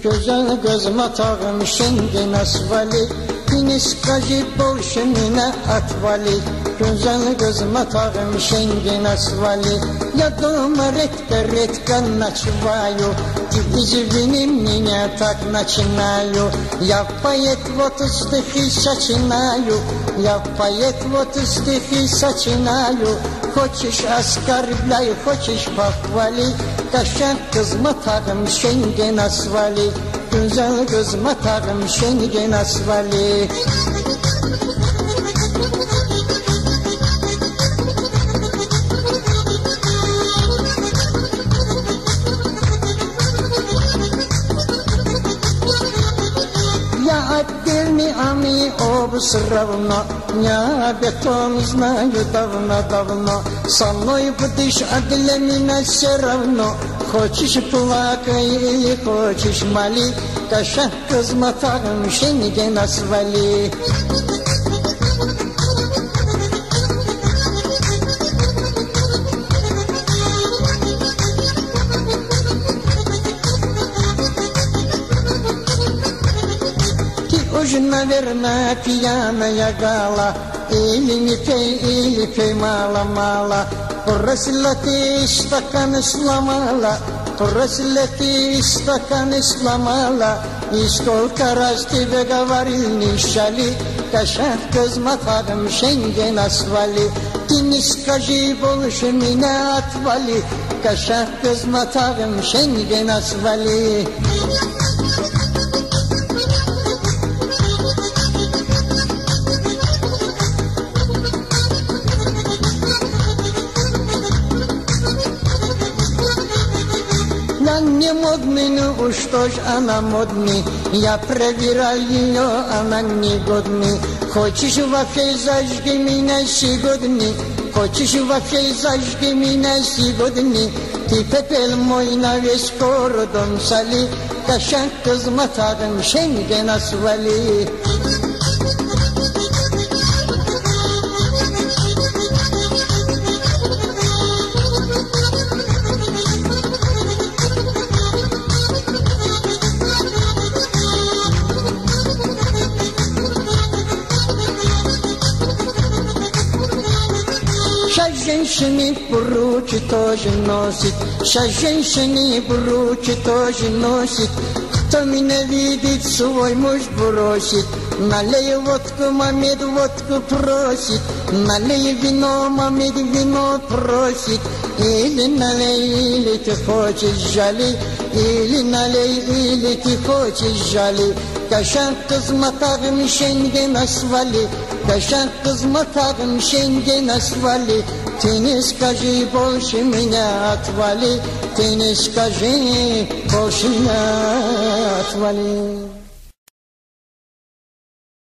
Güzel göz matağım şengin asvali, Deniz kaji bolşemine atvali. Güzel göz matağım şengin asvali, Ya doма редко начинаю, Извини меня, так начинаю. Я поэт, вот стихи сочиняю, Я поэт, вот стихи сочиняю. Хочешь оскорбляй, хочешь похвали, Kaşak kız matağım şengen asvali, Güzel göz matağım şengen asvali. Я отдельный, а мы оба все равно. Я об этом знаю давно. Со мной будешь, а для меня все равно. Хочешь плакай или хочешь моли, Kaşak kız matağım şengen asvali. Уж, наверное, пьяная гала, Или не пей, мало. Бросила ты стакан сломала, Бросила ты стакан сломала, И сколько раз тебе говорил, не шали, Kaşak kız matağım şengen asvali. Ты не скажи больше меня отвали, Kaşak kız matağım şengen asvali. Я не модный, ну что ж она модный, Я проверял ее, она негодный. Хочешь вообще зажги меня сегодня, Хочешь вообще зажги меня сегодня, Ты пепел мой на весь кордон соли, Kaşak kız matağım şengen asvali. Сейчас женщины брюки тоже носит, Сейчас женщины брюки тоже носит. Кто меня видит, свой муж бросит. Налей водку, мамед водку просит, Налей вино, мамед вино просит. Или налей, или ты хочешь жали, Или налей, или ты хочешь жали. Kaşak kız matağım şengen asvali, Kaşak kız matağım şengen asvali. Ты не скажи больше меня отвали, Ты не скажи больше меня отвали.